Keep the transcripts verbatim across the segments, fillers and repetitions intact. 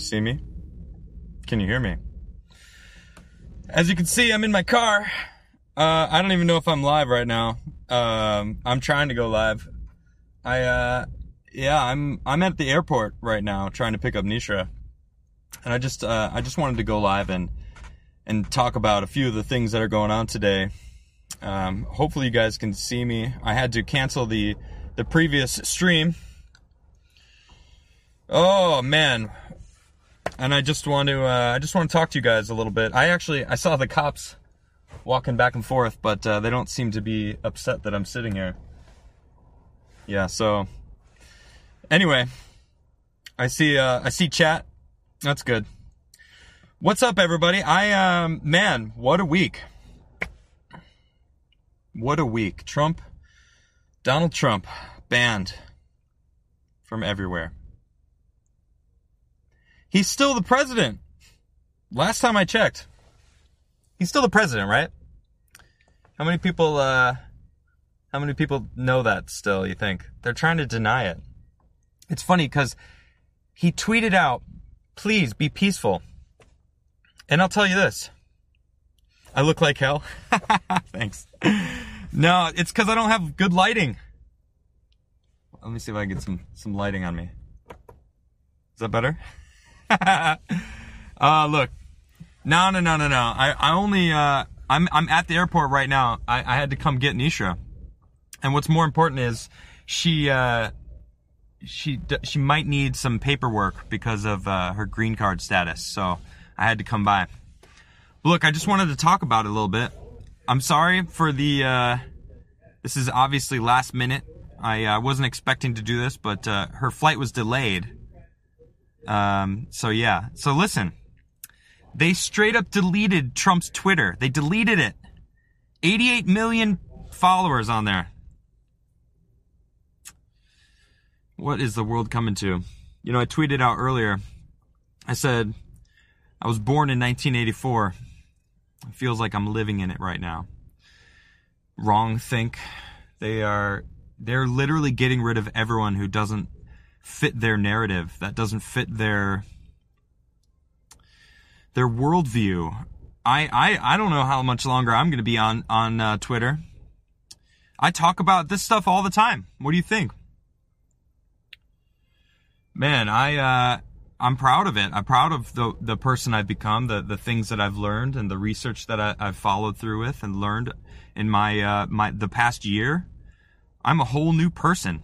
guys see me? Can you hear me? As you can see, I'm in my car. Uh, I don't even know if I'm live right now. Um, I'm trying to go live. I, uh, yeah, I'm, I'm at the airport right now trying to pick up Nisha. And I just, uh, I just wanted to go live and, and talk about a few of the things that are going on today. Um, hopefully you guys can see me. I had to cancel the, the previous stream. Oh, man. And I just want to, uh, I just want to talk to you guys a little bit. I actually, I saw the cops walking back and forth, but uh, they don't seem to be upset that I'm sitting here. Yeah, so anyway, I see, uh, I see chat. That's good. What's up, everybody? I, um, man, what a week. What a week. Trump, Donald Trump, banned from everywhere. He's still the president. Last time I checked. He's still the president, right? How many people, uh, how many people know that still, you think? They're trying to deny it. It's funny because he tweeted out, please be peaceful. And I'll tell you this. I look like hell. Thanks. No, it's because I don't have good lighting. Let me see if I can get some, some lighting on me. Is that better? uh, look. No, no, no, no, no. I, I only, uh, I'm, I'm at the airport right now. I, I had to come get Nisha. And what's more important is she, uh, she, she might need some paperwork because of, uh, her green card status. So I had to come by. Look, I just wanted to talk about it a little bit. I'm sorry for the, uh, this is obviously last minute. I, uh, wasn't expecting to do this, but, uh, her flight was delayed. Um, so yeah. So listen, they straight up deleted Trump's Twitter. They deleted it. eighty-eight million followers on there. What is the world coming to? You know, I tweeted out earlier. I said, I was born in nineteen eighty-four. It feels like I'm living in it right now. Wrong think. They are, they're literally getting rid of everyone who doesn't fit their narrative, that doesn't fit their their worldview. I I I don't know how much longer I'm going to be on on uh, Twitter. I talk about this stuff all the time. What do you think? Man, I uh, I'm proud of it. I'm proud of the the person I've become, the the things that I've learned, and the research that I, I've followed through with and learned in my uh, my the past year. I'm a whole new person.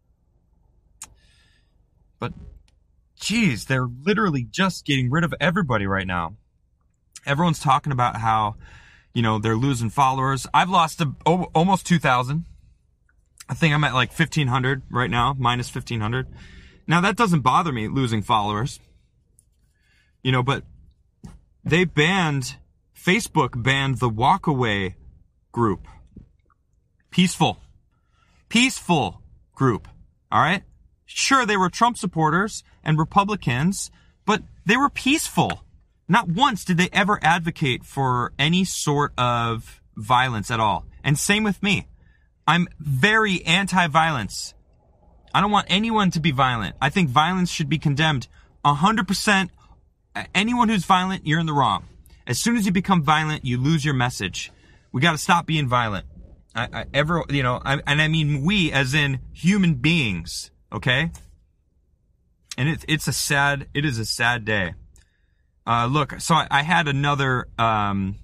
But, geez, they're literally just getting rid of everybody right now. Everyone's talking about how, you know, they're losing followers. I've lost a, oh, almost two thousand. I think I'm at like fifteen hundred right now, minus fifteen hundred. Now, that doesn't bother me, losing followers. You know, but they banned, Facebook banned the Walkaway group. Peaceful. Peaceful group. All right? Sure, they were Trump supporters and Republicans, but they were peaceful. Not once did they ever advocate for any sort of violence at all. And same with me. I'm very anti-violence. I don't want anyone to be violent. I think violence should be condemned one hundred percent. Anyone who's violent, you're in the wrong. As soon as you become violent, you lose your message. We got to stop being violent. I, I ever, you know, I, and I mean we as in human beings. Okay? And it's it's a sad, it is a sad day. Uh, look, so I, I had another, um,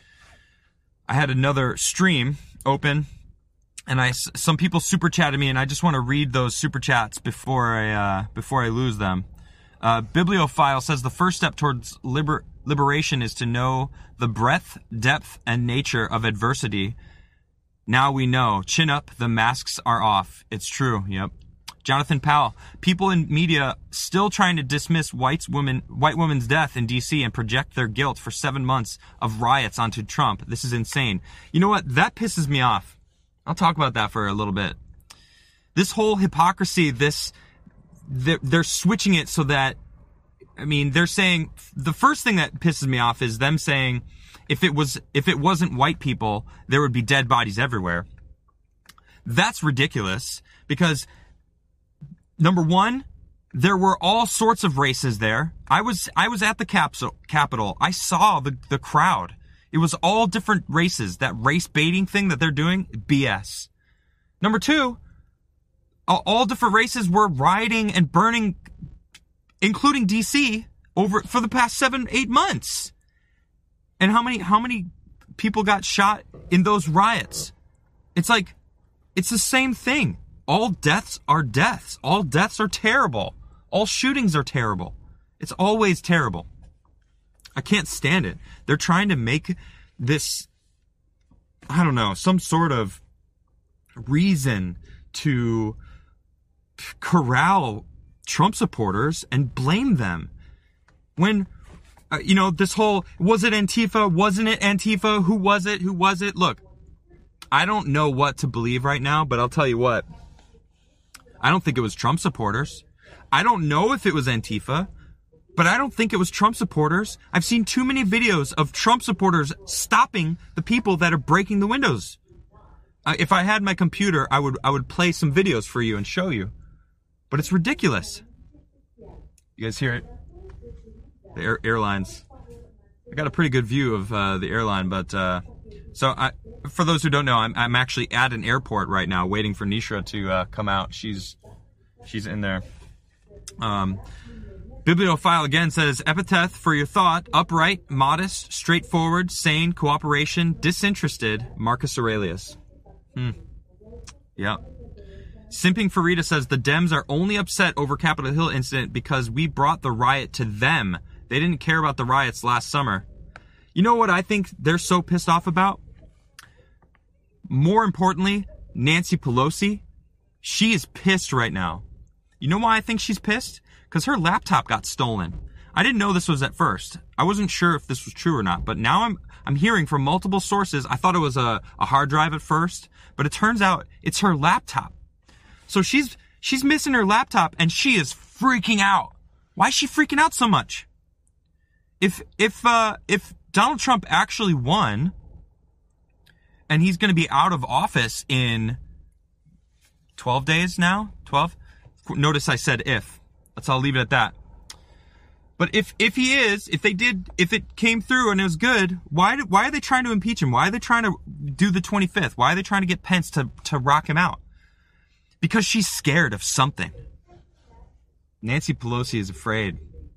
I had another stream open, and I, some people super chatted me, and I just want to read those super chats before I, uh, before I lose them. Uh, Bibliophile says the first step towards liber, liberation is to know the breadth, depth, and nature of adversity. Now we know. Chin up, the masks are off. It's true. Yep. Jonathan Powell, people in media still trying to dismiss white woman, white woman's death in D C and project their guilt for seven months of riots onto Trump. This is insane. You know what? That pisses me off. I'll talk about that for a little bit. This whole hypocrisy, this, they're, they're switching it so that, I mean, they're saying, the first thing that pisses me off is them saying, if it was, if it wasn't white people, there would be dead bodies everywhere. That's ridiculous because, number one, There were all sorts of races there. I was I was at the capsule, Capitol. I saw the, the crowd. It was all different races. That race baiting thing that they're doing, B S. Number two, all, all different races were rioting and burning, including D C, over for the past seven, eight months. And how many how many people got shot in those riots? It's like, it's the same thing. All deaths are deaths. All deaths are terrible. All shootings are terrible. It's always terrible. I can't stand it. They're trying to make this, I don't know, some sort of reason to corral Trump supporters and blame them. When, uh, you know, this whole, was it Antifa? Wasn't it Antifa? Who was it? Who was it? Look, I don't know what to believe right now, but I'll tell you what. I don't think it was Trump supporters. I don't know if it was Antifa, but I don't think it was Trump supporters. I've seen too many videos of Trump supporters stopping the people that are breaking the windows. Uh, if I had my computer, I would I would play some videos for you and show you. But it's ridiculous. You guys hear it? The air, airlines. I got a pretty good view of uh, the airline, but uh, so I, for those who don't know, I'm I'm actually at an airport right now, waiting for Nisha to uh, come out. She's she's in there. Um, Bibliophile again says, epithet for your thought: upright, modest, straightforward, sane, cooperation, disinterested. Marcus Aurelius. Hmm. Yeah. Simping Farida says the Dems are only upset over Capitol Hill incident because we brought the riot to them. They didn't care about the riots last summer. You know what I think they're so pissed off about? More importantly, Nancy Pelosi. She is pissed right now. You know why I think she's pissed? Because her laptop got stolen. I didn't know this was at first. I wasn't sure if this was true or not, but now I'm I'm hearing from multiple sources. I thought it was a, a hard drive at first, but it turns out it's her laptop. So she's she's missing her laptop and she is freaking out. Why is she freaking out so much? If if uh, if Donald Trump actually won and he's going to be out of office in twelve days now, twelve. Notice I said if. Let's all leave it at that. But if if he is, if they did, if it came through and it was good, why do, why are they trying to impeach him? Why are they trying to do the twenty-fifth? Why are they trying to get Pence to to rock him out? Because she's scared of something. Nancy Pelosi is afraid.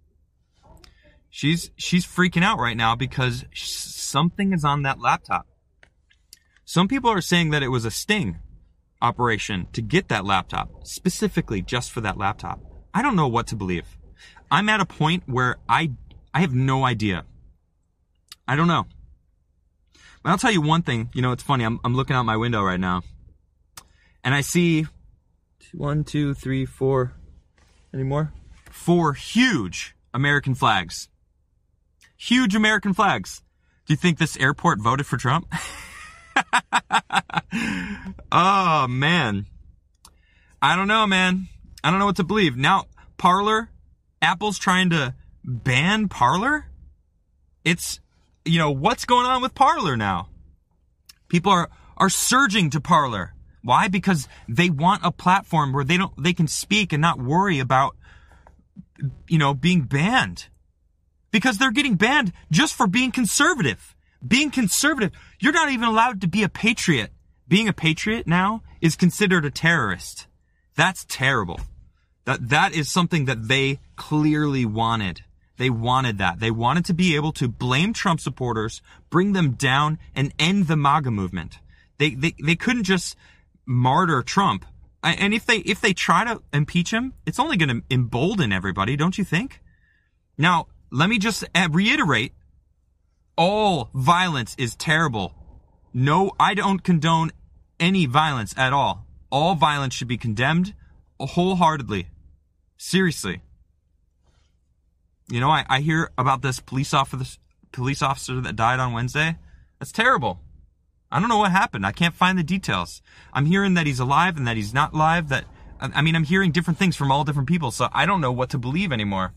She's she's freaking out right now because something is on that laptop. Some people are saying that it was a sting operation to get that laptop, specifically just for that laptop. I don't know what to believe. I'm at a point where I I have no idea. I don't know. But I'll tell you one thing. You know, it's funny. I'm I'm looking out my window right now, and I see one, two, three, four. Any more? Four huge American flags. Huge American flags. Do you think this airport voted for Trump? Oh, man. I don't know, man. I don't know what to believe. Now, Parler, Apple's trying to ban Parler? It's, you know, what's going on with Parler now? People are, are surging to Parler. Why? Because they want a platform where they don't, they can speak and not worry about, you know, being banned. Because they're getting banned just for being conservative. Being conservative, you're not even allowed to be a patriot. Being a patriot now is considered a terrorist. That's terrible. That that is something that they clearly wanted. They wanted that. They wanted to be able to blame Trump supporters, bring them down, and end the MAGA movement. They they they couldn't just martyr Trump. And if they if they try to impeach him, it's only going to embolden everybody, don't you think? Now, let me just reiterate. All violence is terrible. No, I don't condone any violence at all. All violence should be condemned wholeheartedly. Seriously. You know, I, I hear about this police officer, police officer that died on Wednesday. That's terrible. I don't know what happened. I can't find the details. I'm hearing that he's alive and that he's not alive. That I mean, I'm hearing different things from all different people, so I don't know what to believe anymore.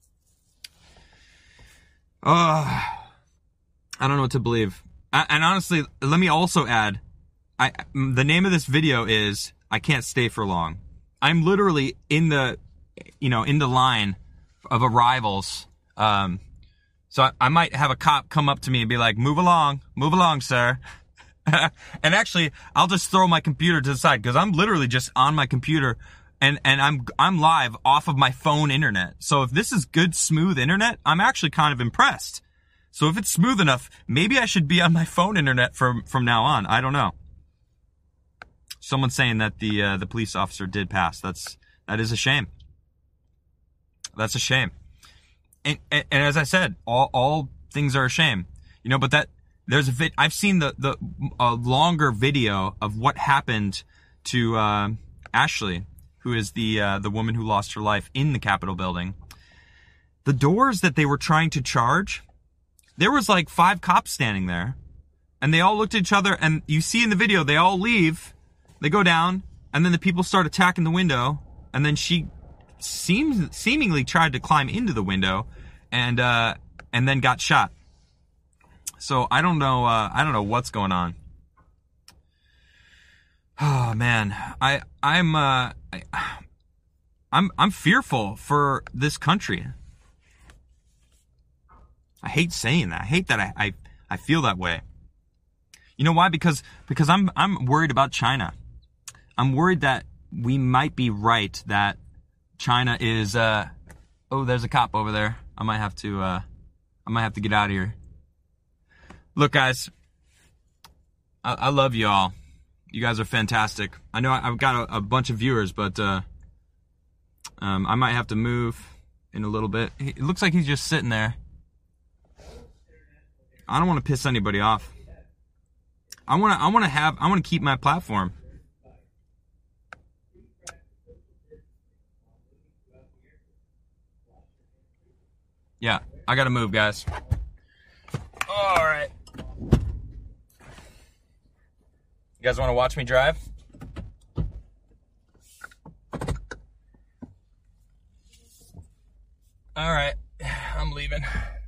Uh, I don't know what to believe. And honestly, let me also add, I the name of this video is I Can't Stay for Long. I'm literally in the you know, in the line of arrivals. Um, so I, I might have a cop come up to me and be like, move along, move along, sir. And actually, I'll just throw my computer to the side because I'm literally just on my computer and, and I'm, I'm live off of my phone internet. So if this is good, smooth internet, I'm actually kind of impressed. So if it's smooth enough, maybe I should be on my phone internet from, from now on. I don't know. Someone's saying that the, uh, the police officer did pass. That's, that is a shame. That's a shame. And, and, and as I said, all, all things are a shame, you know, but that, there's a vid, I've seen the, the, a longer video of what happened to, uh, Ashley, who is the, uh, the woman who lost her life in the Capitol building. The doors that they were trying to charge, there was like five cops standing there and they all looked at each other and you see in the video, they all leave, they go down and then the people start attacking the window and then she seems, seemingly tried to climb into the window and, uh, and then got shot. So I don't know, uh, I don't know what's going on. Oh man, I, I'm, uh, I, I'm, I'm fearful for this country. I hate saying that. I hate that I, I, I feel that way. You know why? Because, because I'm, I'm worried about China. I'm worried that we might be right, that China is, uh, oh, there's a cop over there. I might have to, uh, I might have to get out of here. Look, guys, I, I love you all. You guys are fantastic. I know I've got a, a bunch of viewers, but, uh, um, I might have to move in a little bit. It looks like he's just sitting there. I don't want to piss anybody off. I want to, I want to have, I want to keep my platform. Yeah, I gotta move, guys. All right. You guys want to watch me drive? All right, I'm leaving.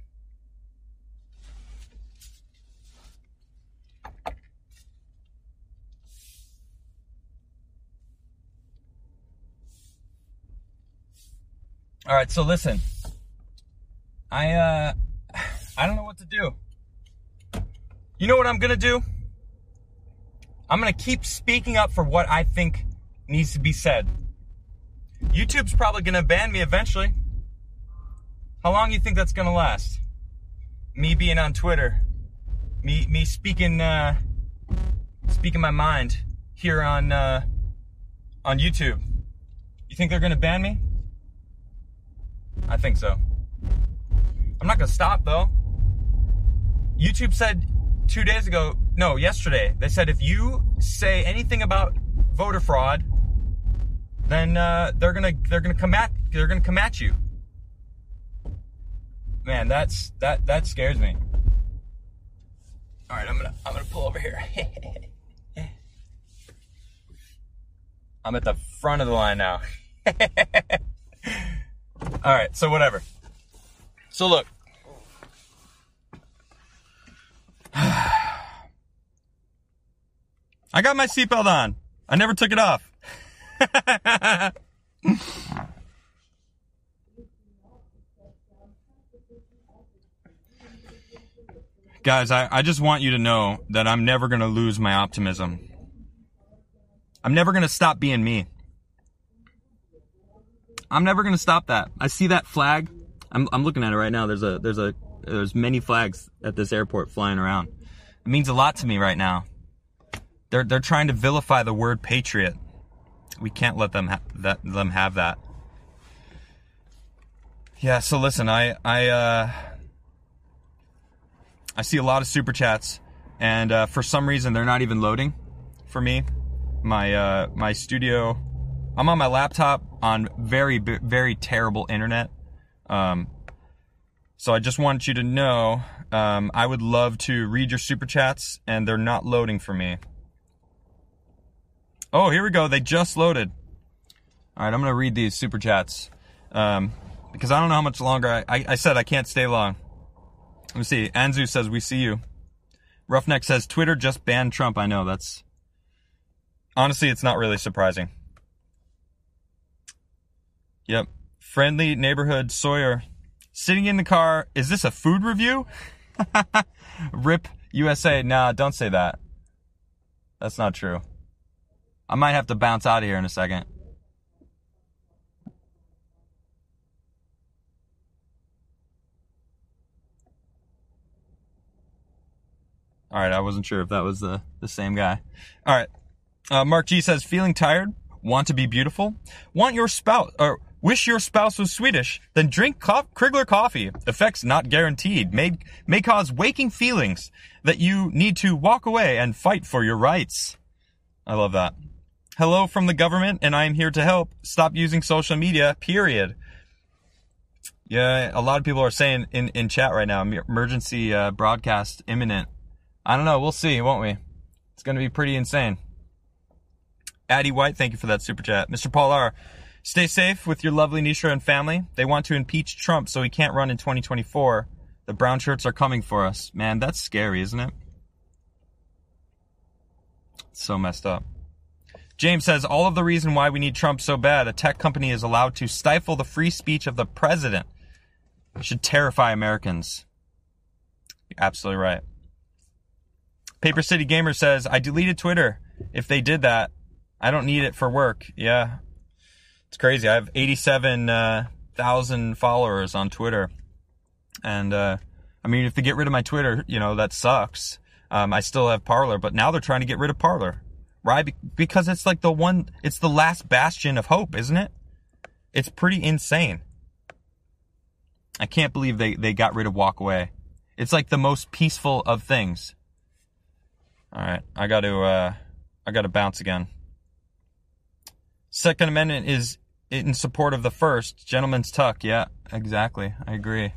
All right, so listen. I, uh, I don't know what to do. You know what I'm gonna do? I'm gonna keep speaking up for what I think needs to be said. YouTube's probably gonna ban me eventually. How long do you think that's gonna last? Me being on Twitter. Me, me speaking, uh, speaking my mind here on, uh, on YouTube. You think they're gonna ban me? I think so. I'm not gonna stop though. YouTube said two days ago, no, yesterday, they said if you say anything about voter fraud, then uh, they're gonna they're gonna come at they're gonna come at you. Man, that's that that scares me. All right, I'm gonna I'm gonna pull over here. I'm at the front of the line now. All right, so whatever. So look. I got my seatbelt on. I never took it off. Guys, I, I just want you to know that I'm never going to lose my optimism. I'm never going to stop being me. I'm never going to stop that. I see that flag. I'm, I'm looking at it right now. There's a, there's a, there's many flags at this airport flying around. It means a lot to me right now. They're, they're trying to vilify the word patriot. We can't let them, ha- that, them have that. Yeah, so listen, I, I, uh, I see a lot of super chats, and uh, for some reason they're not even loading for me. My, uh, my studio, I'm on my laptop on very, very terrible internet. Um, so I just want you to know, um, I would love to read your super chats, and they're not loading for me. Oh, here we go. They just loaded. All right, I'm going to read these super chats, um, because I don't know how much longer. I, I, I said I can't stay long. Let me see. Anzu says, we see you. Roughneck says, Twitter just banned Trump. I know, that's... Honestly, it's not really surprising. Yep. Friendly neighborhood Sawyer. Sitting in the car. Is this a food review? Rip U S A. Nah, don't say that. That's not true. I might have to bounce out of here in a second. All right, I wasn't sure if that was the, the same guy. All right. Uh, Mark G says, feeling tired? Want to be beautiful? Want your spouse, or wish your spouse was Swedish? Then drink co- Krigler coffee. Effects not guaranteed. May, may cause waking feelings that you need to walk away and fight for your rights. I love that. Hello from the government, and I am here to help. Stop using social media, period. Yeah, a lot of people are saying in, in chat right now, emergency uh, broadcast imminent. I don't know. We'll see, won't we? It's going to be pretty insane. Addie White, thank you for that super chat. Mister Paul R., stay safe with your lovely Nisha and family. They want to impeach Trump so he can't run in twenty twenty-four. The brown shirts are coming for us. Man, that's scary, isn't it? It's so messed up. James says, all of the reason why we need Trump so bad, a tech company is allowed to stifle the free speech of the president. It should terrify Americans. You're absolutely right. Paper City Gamer says, I deleted Twitter. If they did that, I don't need it for work. Yeah. It's crazy. I have eighty-seven thousand uh, followers on Twitter. And, uh, I mean, if they get rid of my Twitter, you know, that sucks. Um, I still have Parler, but now they're trying to get rid of Parler. Right? Be- because it's like the one, it's the last bastion of hope, isn't it? It's pretty insane. I can't believe they, they got rid of Walk Away. It's like the most peaceful of things. All right, I got to, uh, I got to bounce again. Second Amendment is in support of the First. Gentleman's tuck. Yeah, exactly. I agree.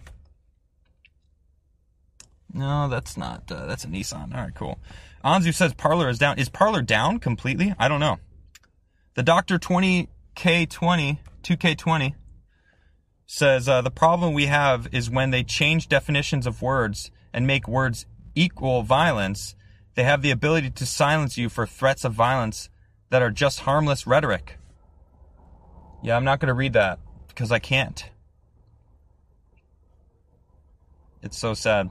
No, that's not. Uh, that's a Nissan. All right, cool. Anzu says Parler is down. Is Parler down completely? I don't know. The Doctor twenty K twenty, two K twenty says uh, the problem we have is when they change definitions of words and make words equal violence. They have the ability to silence you for threats of violence that are just harmless rhetoric. Yeah, I'm not going to read that because I can't. It's so sad.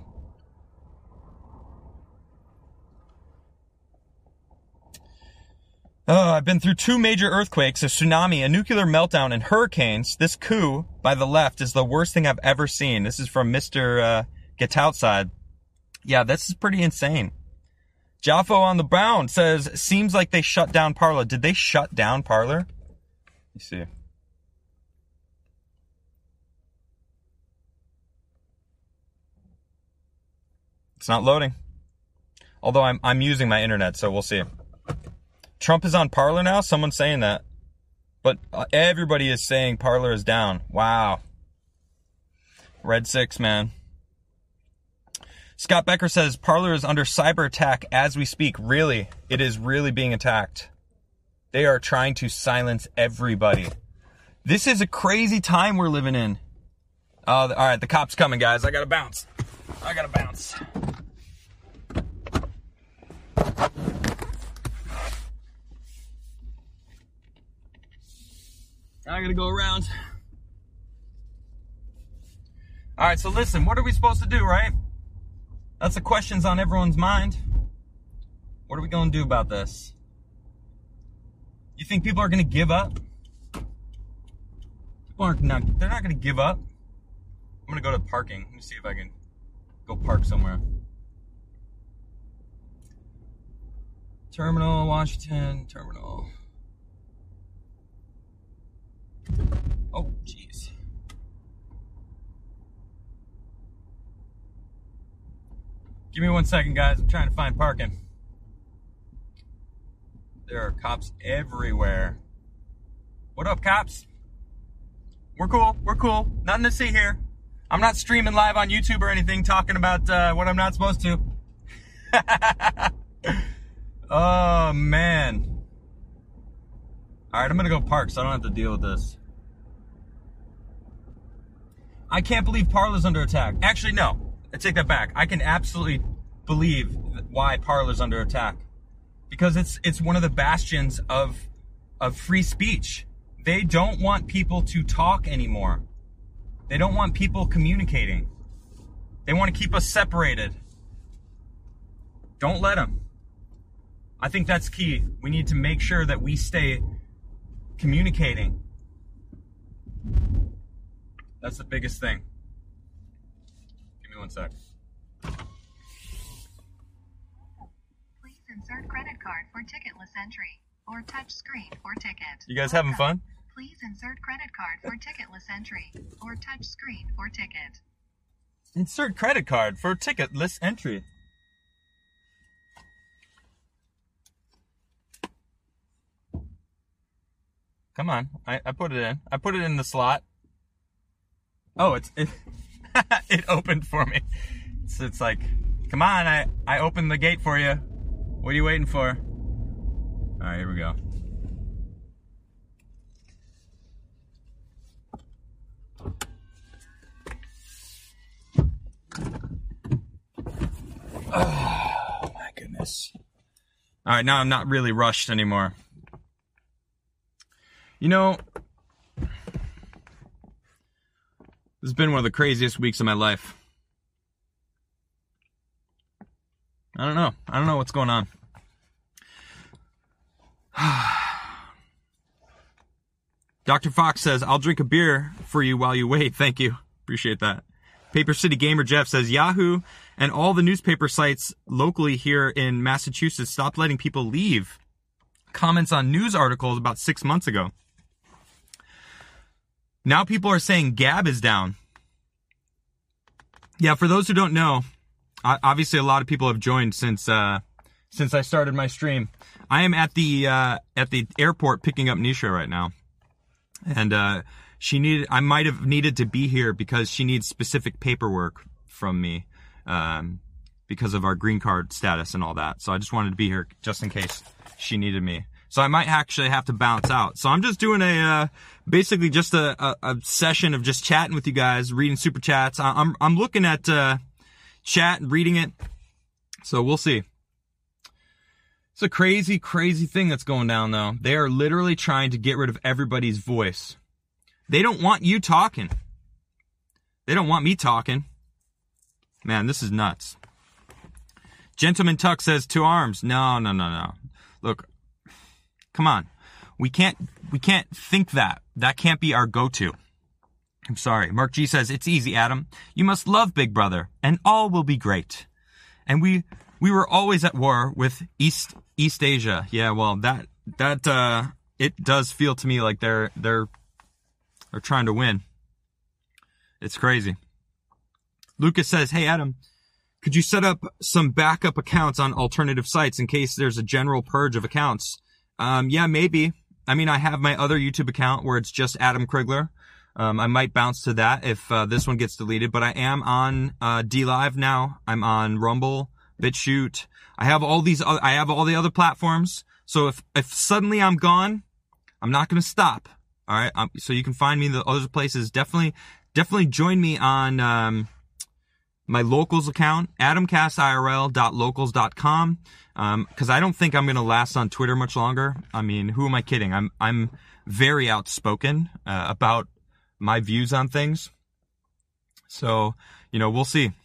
Oh, I've been through two major earthquakes, a tsunami, a nuclear meltdown, and hurricanes. This coup by the left is the worst thing I've ever seen. This is from Mister Uh, Get Outside. Yeah, this is pretty insane. Jaffo on the Brown says, seems like they shut down Parler. Did they shut down Parler? Let me see. It's not loading. Although I'm I'm using my internet, so we'll see. Trump is on Parler now? Someone's saying that. But uh, everybody is saying Parler is down. Wow. Red six, man. Scott Becker says Parler is under cyber attack as we speak. Really, it is really being attacked. They are trying to silence everybody. This is a crazy time we're living in. Oh, all right, the cop's coming, guys. I gotta bounce. I gotta bounce. I gotta go around. All right, so listen, what are we supposed to do, right? That's the questions on everyone's mind. What are we going to do about this? You think people are going to give up? People aren't not, they're not going to give up. I'm going to go to parking. Let me see if I can go park somewhere. Terminal, Washington, terminal. Oh, jeez. Give me one second, guys. I'm trying to find parking. There are cops everywhere. What up, cops? We're cool. We're cool. Nothing to see here. I'm not streaming live on YouTube or anything talking about uh, what I'm not supposed to. Oh, man. All right, I'm going to go park so I don't have to deal with this. I can't believe Parler's under attack. Actually, no. I take that back. I can absolutely believe why Parler's under attack. Because it's it's one of the bastions of of free speech. They don't want people to talk anymore. They don't want people communicating. They want to keep us separated. Don't let them. I think that's key. We need to make sure that we stay communicating. That's the biggest thing. Give me one sec. Please insert credit card for ticketless entry or touch screen for ticket. You guys having fun? Please insert credit card for ticketless entry or touch screen for ticket. Insert credit card for ticketless entry. Come on, I, I put it in. I put it in the slot. Oh, it's it, it opened for me. So it's like, come on, I, I opened the gate for you. What are you waiting for? All right, here we go. Oh, my goodness. All right, now I'm not really rushed anymore. You know, this has been one of the craziest weeks of my life. I don't know. I don't know what's going on. Doctor Fox says, I'll drink a beer for you while you wait. Thank you. Appreciate that. Paper City Gamer Jeff says, Yahoo and all the newspaper sites locally here in Massachusetts stopped letting people leave comments on news articles about six months ago. Now people are saying Gab is down. Yeah, for those who don't know, obviously a lot of people have joined since uh, since I started my stream. I am at the uh, at the airport picking up Nisha right now, and uh, she needed. I might have needed to be here because she needs specific paperwork from me um, because of our green card status and all that. So I just wanted to be here just in case she needed me. So I might actually have to bounce out. So I'm just doing a, uh, basically just a, a, a session of just chatting with you guys, reading super chats. I'm, I'm looking at, uh, chat and reading it. So we'll see. It's a crazy, crazy thing that's going down though. They are literally trying to get rid of everybody's voice. They don't want you talking. They don't want me talking. Man, this is nuts. Gentleman Tuck says, to arms. No, no, no, no. Look, come on. We can't, we can't think that. That can't be our go-to. I'm sorry. Mark G says, it's easy, Adam. You must love Big Brother and all will be great. And we, we were always at war with East, East Asia. Yeah, well, that, that, uh, it does feel to me like they're, they're, they're trying to win. It's crazy. Lucas says, hey, Adam, could you set up some backup accounts on alternative sites in case there's a general purge of accounts? Um, yeah, maybe. I mean, I have my other YouTube account where it's just Adam Krigler. Um, I might bounce to that if uh, this one gets deleted, but I am on uh, D Live now. I'm on Rumble, BitChute. I have all these. Other, I have all the other platforms. So if if suddenly I'm gone, I'm not going to stop. All right. Um, so you can find me in the other places. Definitely, definitely join me on um, my locals account, adam cast I R L dot locals dot com. Um, cause I don't think I'm going to last on Twitter much longer. I mean, who am I kidding? I'm, I'm very outspoken, uh, about my views on things. So, you know, we'll see.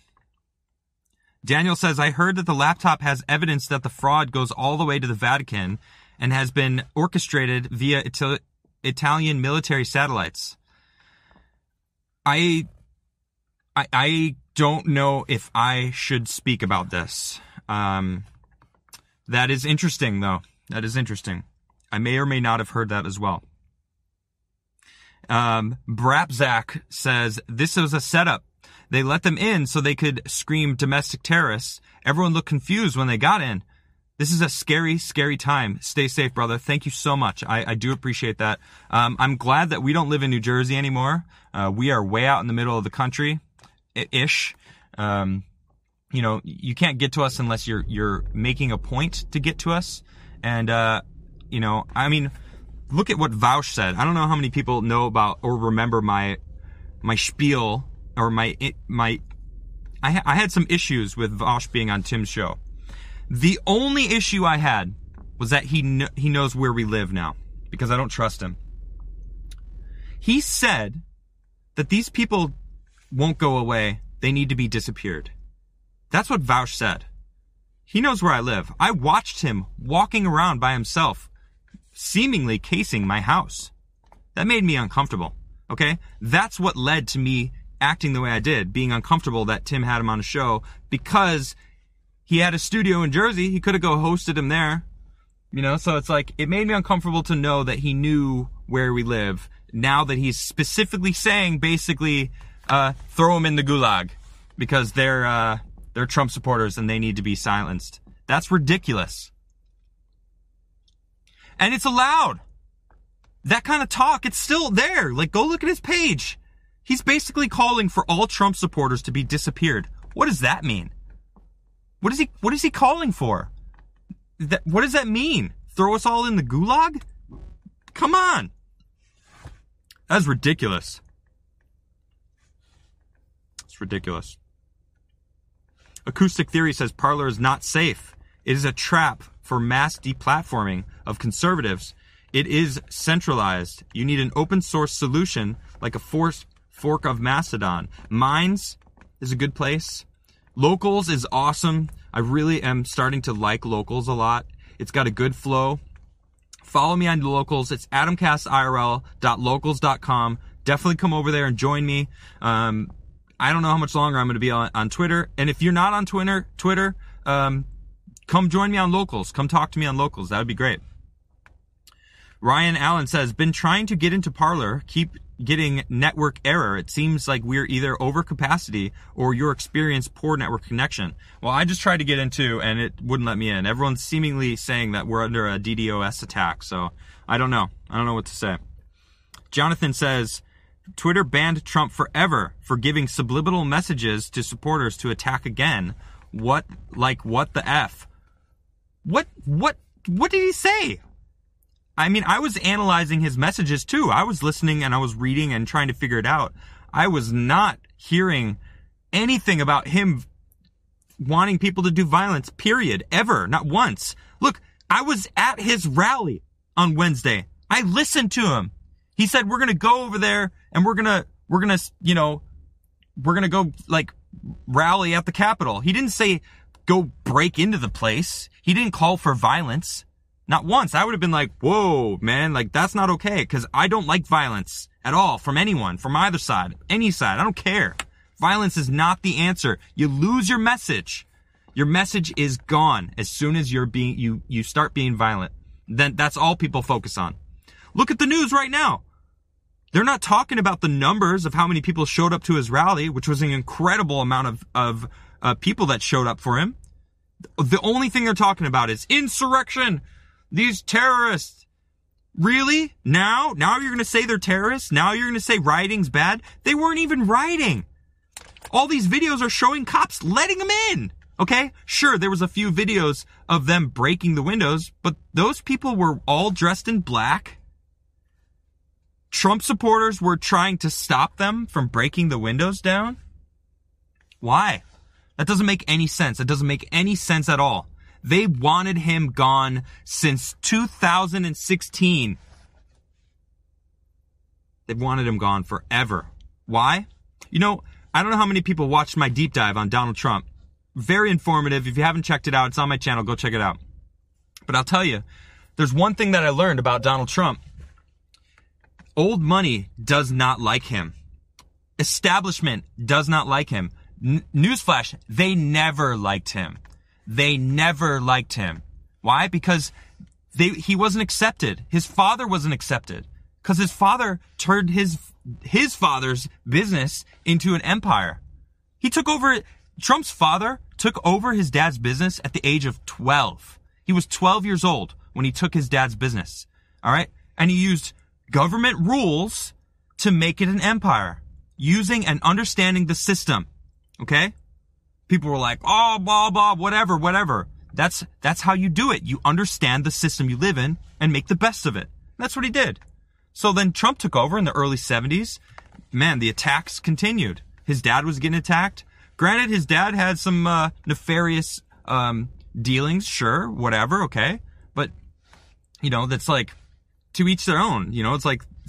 Daniel says, I heard that the laptop has evidence that the fraud goes all the way to the Vatican and has been orchestrated via Ital- Italian military satellites. I, I, I don't know if I should speak about this. Um, That is interesting, though. That is interesting. I may or may not have heard that as well. Um, Brapzak says, this was a setup. They let them in so they could scream domestic terrorists. Everyone looked confused when they got in. This is a scary, scary time. Stay safe, brother. Thank you so much. I, I do appreciate that. Um, I'm glad that we don't live in New Jersey anymore. Uh, we are way out in the middle of the country, ish. Um, You know, you can't get to us unless you're you're making a point to get to us. And, uh, you know, I mean, look at what Vaush said. I don't know how many people know about or remember my my spiel or my, my, I, ha- I had some issues with Vaush being on Tim's show. The only issue I had was that he kn- he knows where we live now because I don't trust him. He said that these people won't go away. They need to be disappeared. That's what Vaush said. He knows where I live. I watched him walking around by himself, seemingly casing my house. That made me uncomfortable, okay? That's what led to me acting the way I did, being uncomfortable that Tim had him on a show, because he had a studio in Jersey. He could have go hosted him there, you know? So it's like, it made me uncomfortable to know that he knew where we live, now that he's specifically saying, basically, uh, throw him in the gulag, because they're, uh, they're Trump supporters and they need to be silenced. That's ridiculous. And it's allowed. That kind of talk, it's still there. Like, go look at his page. He's basically calling for all Trump supporters to be disappeared. What does that mean? What is he, what is he calling for? That, what does that mean? Throw us all in the gulag? Come on. That's ridiculous. It's ridiculous. Acoustic Theory says Parler is not safe. It is a trap for mass deplatforming of conservatives. It is centralized. You need an open source solution like a force fork of Mastodon. Minds is a good place. Locals is awesome. I really am starting to like Locals a lot. It's got a good flow. Follow me on Locals. It's adam cast I R L dot locals dot com. Definitely come over there and join me. Um, I don't know how much longer I'm going to be on, on Twitter. And if you're not on Twitter, Twitter, um, come join me on Locals. Come talk to me on Locals. That would be great. Ryan Allen says, been trying to get into Parler, keep getting network error. It seems like we're either over capacity or your experience poor network connection. Well, I just tried to get into and it wouldn't let me in. Everyone's seemingly saying that we're under a DDoS attack. So I don't know. I don't know what to say. Jonathan says, Twitter banned Trump forever for giving subliminal messages to supporters to attack again. What, like, what the F? What, what, what did he say? I mean, I was analyzing his messages too. I was listening and I was reading and trying to figure it out. I was not hearing anything about him wanting people to do violence, period, ever, not once. Look, I was at his rally on Wednesday. I listened to him. He said, we're going to go over there and we're going to, we're going to, you know, we're going to go like rally at the Capitol. He didn't say go break into the place. He didn't call for violence. Not once. I would have been like, whoa, man, like that's not okay. Cause I don't like violence at all from anyone, from either side, any side. I don't care. Violence is not the answer. You lose your message. Your message is gone as soon as you're being, you, you start being violent. Then that's all people focus on. Look at the news right now. They're not talking about the numbers of how many people showed up to his rally, which was an incredible amount of, of uh, people that showed up for him. The only thing they're talking about is insurrection. These terrorists. Really? Now? Now you're going to say they're terrorists? Now you're going to say rioting's bad? They weren't even rioting. All these videos are showing cops letting them in. Okay? Sure, there was a few videos of them breaking the windows, but those people were all dressed in black. Trump supporters were trying to stop them from breaking the windows down. Why? That doesn't make any sense. It doesn't make any sense at all. They wanted him gone since two thousand sixteen. They've wanted him gone forever. Why? You know, I don't know how many people watched my deep dive on Donald Trump. Very informative. If you haven't checked it out, it's on my channel. Go check it out. But I'll tell you, there's one thing that I learned about Donald Trump. Old money does not like him. Establishment does not like him. N- newsflash, they never liked him. They never liked him. Why? Because they, he wasn't accepted. His father wasn't accepted. Because his father turned his, his father's business into an empire. He took over, Trump's father took over his dad's business at the age of twelve. He was twelve years old when he took his dad's business. All right? And he used government rules to make it an empire. Using and understanding the system. Okay? People were like, oh, blah, blah, whatever, whatever. That's, that's how you do it. You understand the system you live in and make the best of it. That's what he did. So then Trump took over in the early seventies. Man, the attacks continued. His dad was getting attacked. Granted, his dad had some, uh, nefarious, um, dealings. Sure, whatever, okay. But, you know, that's like, to each their own. You know, it's like,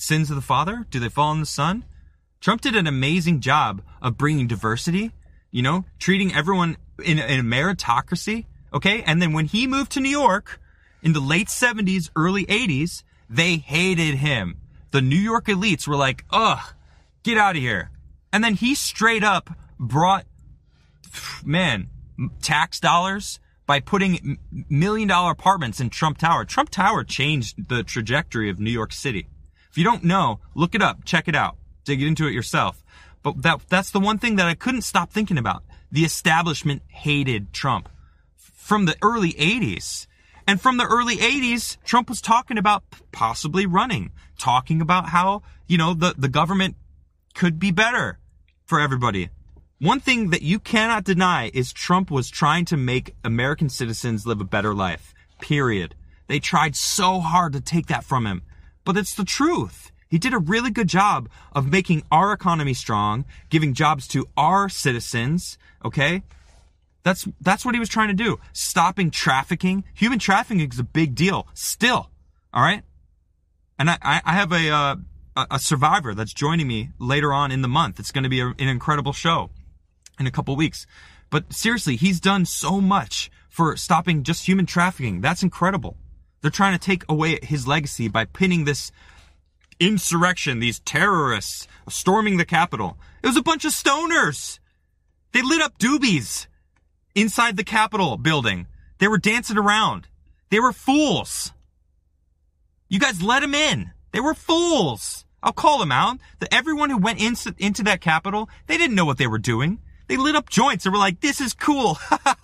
sins of the father? Do they fall on the son? Trump did an amazing job of bringing diversity, you know, treating everyone in, in a meritocracy, okay? And then when he moved to New York in the late seventies, early eighties, they hated him. The New York elites were like, ugh, get out of here. And then he straight up brought, man, tax dollars by putting million dollar apartments in Trump Tower. Trump Tower changed the trajectory of New York City. If you don't know, look it up, check it out, dig into it yourself. But that that's the one thing that I couldn't stop thinking about. The establishment hated Trump from the early eighties. And from the early eighties, Trump was talking about possibly running, talking about how, you know, the, the government could be better for everybody. One thing that you cannot deny is Trump was trying to make American citizens live a better life. Period. They tried so hard to take that from him. But it's the truth. He did a really good job of making our economy strong, giving jobs to our citizens, okay? That's that's what he was trying to do. Stopping trafficking. Human trafficking is a big deal. Still. All right? And I, I have a, uh, a survivor that's joining me later on in the month. It's going to be a, an incredible show in a couple weeks. But seriously, he's done so much for stopping just human trafficking. That's incredible. They're trying to take away his legacy by pinning this insurrection, these terrorists storming the Capitol. It was a bunch of stoners. They lit up doobies inside the Capitol building. They were dancing around. They were fools. You guys let them in. They were fools. I'll call them out. The, everyone who went in, into that Capitol, they didn't know what they were doing. They lit up joints. They were like, this is cool.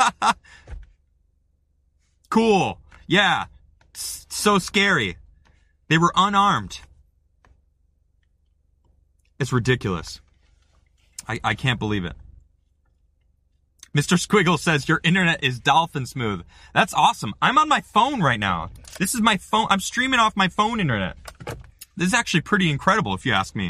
Cool. Yeah. S- so scary. They were unarmed. It's ridiculous. I, I can't believe it. Mister Squiggle says, your internet is dolphin smooth. That's awesome. I'm on my phone right now. This is my phone. I'm streaming off my phone internet. This is actually pretty incredible if you ask me.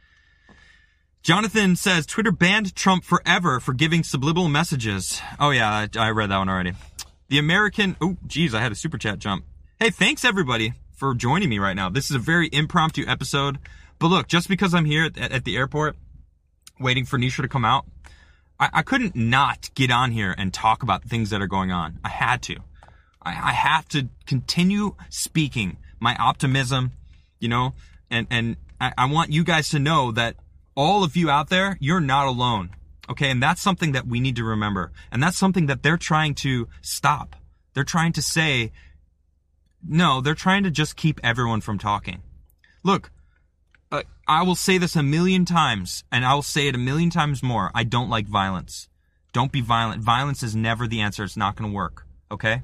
Jonathan says, Twitter banned Trump forever for giving subliminal messages. Oh yeah, I, I read that one already. The American, oh geez, I had a super chat jump. Hey, thanks everybody for joining me right now. This is a very impromptu episode. But look, just because I'm here at, at the airport waiting for Nisha to come out, I, I couldn't not get on here and talk about things that are going on. I had to. I, I have to continue speaking my optimism, you know, and, and I, I want you guys to know that all of you out there, you're not alone. Okay. And that's something that we need to remember. And that's something that they're trying to stop. They're trying to say, no, they're trying to just keep everyone from talking. Look, uh, I will say this a million times, and I will say it a million times more. I don't like violence. Don't be violent. Violence is never the answer. It's not going to work. Okay?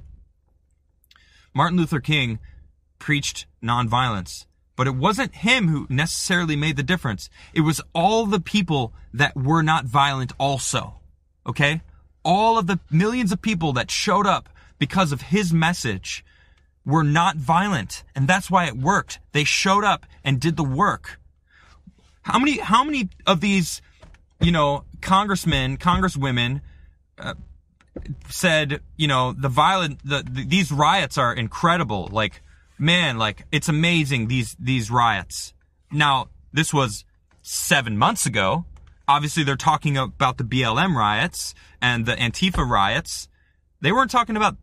Martin Luther King preached nonviolence. But it wasn't him who necessarily made the difference. It was all the people that were not violent also. Okay? All of the millions of people that showed up because of his message were not violent. And that's why it worked. They showed up and did the work. How many, how many of these, you know, congressmen, congresswomen, uh, said, you know, the violent, the, the, these riots are incredible. Like, man, like, it's amazing, these, these riots. Now, this was seven months ago. Obviously, they're talking about the B L M riots and the Antifa riots. They weren't talking about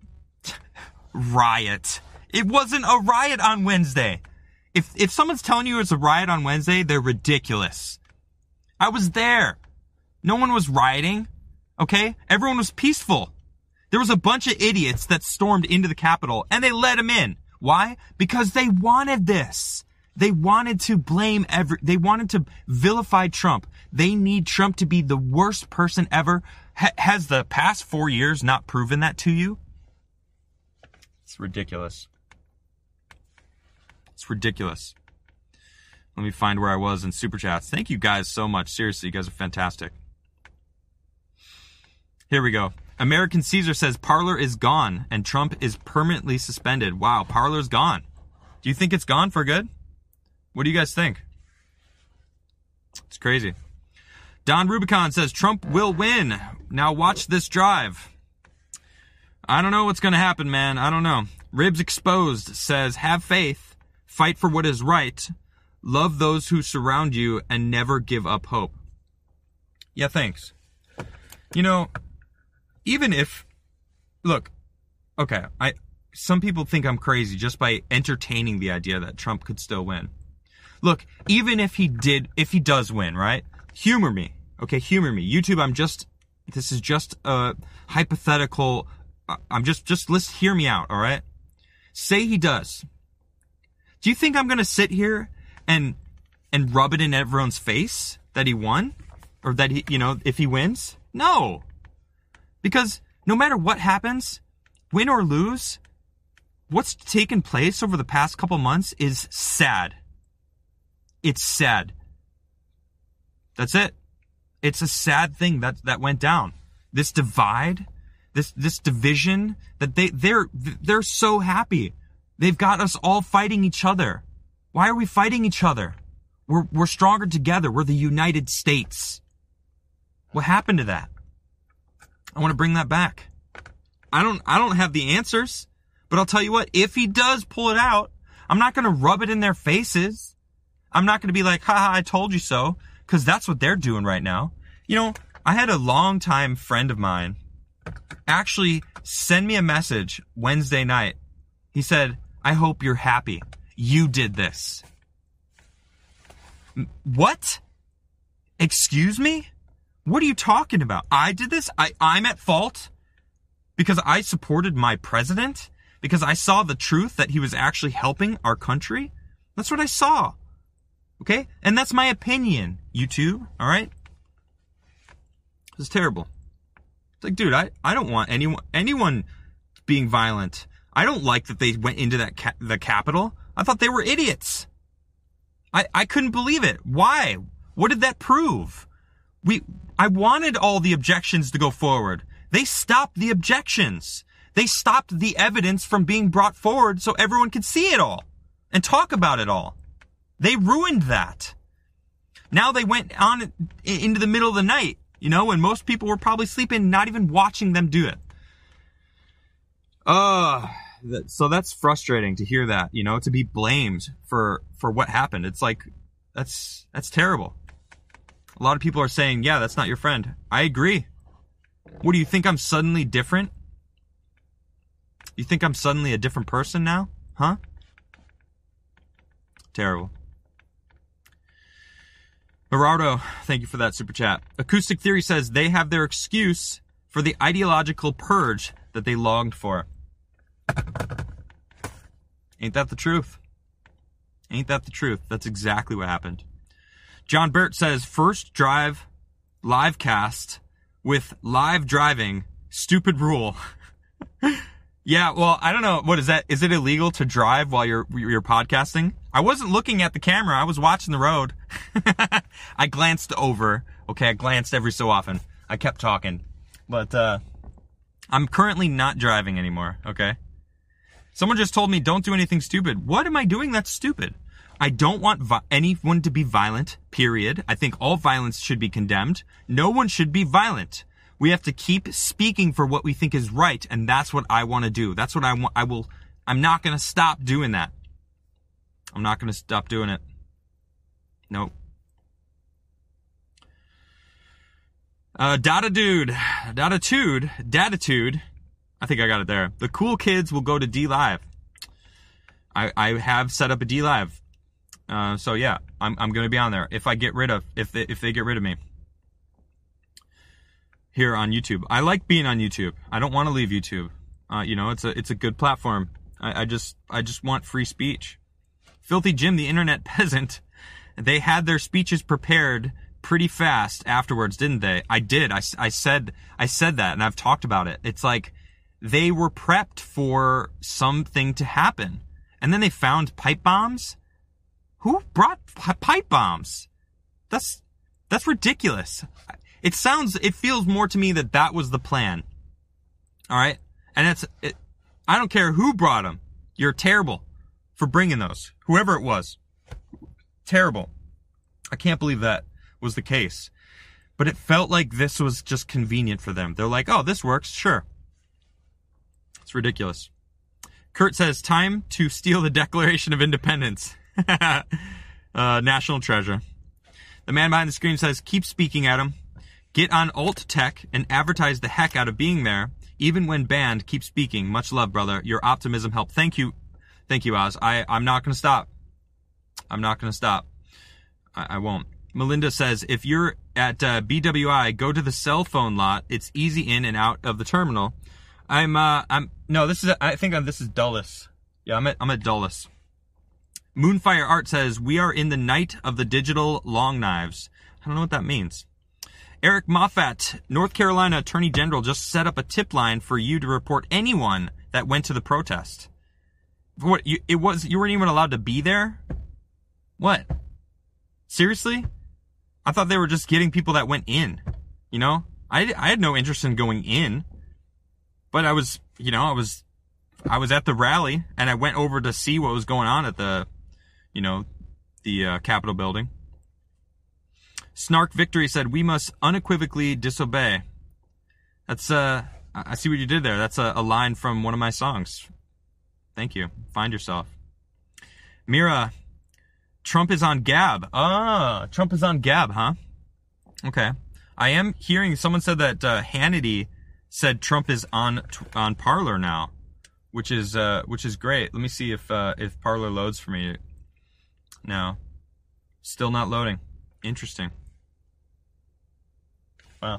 riot. It wasn't a riot on Wednesday. If, if someone's telling you it's a riot on Wednesday, they're ridiculous. I was there. No one was rioting. Okay? Everyone was peaceful. There was a bunch of idiots that stormed into the Capitol and they let them in. Why? Because they wanted this. They wanted to blame every, they wanted to vilify Trump. They need Trump to be the worst person ever. Ha- has the past four years not proven that to you? It's ridiculous. It's ridiculous. Let me find where I was in Super Chats. Thank you guys so much. Seriously, you guys are fantastic. Here we go. American Caesar says Parler is gone and Trump is permanently suspended. Wow, Parler's gone. Do you think it's gone for good? What do you guys think? It's crazy. Don Rubicon says Trump will win. Now watch this drive. I don't know what's going to happen, man. I don't know. Ribs Exposed says have faith, fight for what is right, Love those who surround you and never give up hope. Yeah, thanks. You know, even if, look, okay, I some people think I'm crazy just by entertaining the idea that Trump could still win. Look, even if he did, if he does win, right? Humor me, okay? Humor me. YouTube, I'm just, this is just a hypothetical, I'm just, just, let's hear me out, all right? Say he does. Do you think I'm going to sit here and, and rub it in everyone's face that he won? Or that he, you know, if he wins? No. Because no matter what happens, win or lose, what's taken place over the past couple months is sad. It's sad. That's it. It's a sad thing that, that went down. This divide, this, this division, that they, they're, they're so happy. They've got us all fighting each other. Why are we fighting each other? We're, we're stronger together. We're the United States. What happened to that? I want to bring that back. I don't, I don't have the answers, but I'll tell you what, if he does pull it out, I'm not going to rub it in their faces. I'm not going to be like, haha, I told you so, because that's what they're doing right now. You know, I had a longtime friend of mine actually send me a message Wednesday night. He said, I hope you're happy. You did this. What? Excuse me? What are you talking about? I did this? I, I'm at fault? Because I supported my president? Because I saw the truth that he was actually helping our country? That's what I saw. Okay? And that's my opinion, YouTube. All right? It's terrible. It's like, dude, I, I don't want anyone anyone being violent. I don't like that they went into that ca- the Capitol. I thought they were idiots. I, I couldn't believe it. Why? What did that prove? We I wanted all the objections to go forward. They stopped the objections. They stopped the evidence from being brought forward so everyone could see it all and talk about it all. They ruined that. Now they went on into the middle of the night, you know, when most people were probably sleeping, not even watching them do it. Uh, so that's frustrating to hear that, you know, to be blamed for, for what happened. It's like, that's, that's terrible. A lot of people are saying, yeah, that's not your friend. I agree. What, do you think I'm suddenly different? You think I'm suddenly a different person now? Huh? Terrible. Gerardo, thank you for that super chat. Acoustic Theory says they have their excuse for the ideological purge that they longed for. Ain't that the truth? Ain't that the truth? That's exactly what happened. John Burt says, first drive live cast with live driving, stupid rule. Yeah, well, I don't know. What is that? Is it illegal to drive while you're you're podcasting? I wasn't looking at the camera. I was watching the road. I glanced over. Okay, I glanced every so often. I kept talking. But uh I'm currently not driving anymore, okay? Someone just told me don't do anything stupid. What am I doing that's stupid? I don't want vi- anyone to be violent, period. I think all violence should be condemned. No one should be violent. We have to keep speaking for what we think is right, and that's what I want to do. That's what I want. I will. I'm not going to stop doing that. I'm not going to stop doing it. Nope. Uh, Data Dude, Datitude, Datitude. I think I got it there. The cool kids will go to D Live. I I have set up a D Live. Uh, so yeah, I'm I'm going to be on there if I get rid of if they, if they get rid of me. Here on YouTube. I like being on YouTube. I don't want to leave YouTube. Uh, you know, it's a it's a good platform. I, I just I just want free speech. Filthy Jim, the internet peasant, they had their speeches prepared pretty fast afterwards, didn't they? I did. I, I said I said that, and I've talked about it. It's like they were prepped for something to happen, and then they found pipe bombs. Who brought p- pipe bombs? That's that's ridiculous. It sounds, it feels more to me that that was the plan. All right? And it's, it, I don't care who brought them. You're terrible for bringing those. Whoever it was. Terrible. I can't believe that was the case. But it felt like this was just convenient for them. They're like, oh, this works. Sure. It's ridiculous. Kurt says, time to steal the Declaration of Independence. Uh, national treasure. The man behind the screen says, keep speaking, Adam. Get on alt tech and advertise the heck out of being there. Even when banned, keep speaking. Much love, brother. Your optimism helped. Thank you. Thank you, Oz. I, I'm not going to stop. I'm not going to stop. I, I won't. Melinda says, if you're at uh, B W I, go to the cell phone lot. It's easy in and out of the terminal. I'm, uh, I'm, no, this is, I think this is Dulles. Yeah, I'm at, I'm at Dulles. Moonfire Art says, we are in the night of the digital long knives. I don't know what that means. Eric Moffat, North Carolina Attorney General just set up a tip line for you to report anyone that went to the protest. What, you, it was, you weren't even allowed to be there? What? Seriously? I thought they were just getting people that went in. You know? I, I had no interest in going in. But I was, you know, I was, I was at the rally and I went over to see what was going on at the, you know, the uh, Capitol building. Snark Victory said, we must unequivocally disobey. That's, uh, I see what you did there. That's a, a line from one of my songs. Thank you. Find yourself. Mira, Trump is on Gab. Ah, Trump is on Gab, huh? Okay. I am hearing, someone said that uh, Hannity said Trump is on on Parler now, which is uh, which is great. Let me see if uh, if Parler loads for me. No. Still not loading. Interesting. Wow.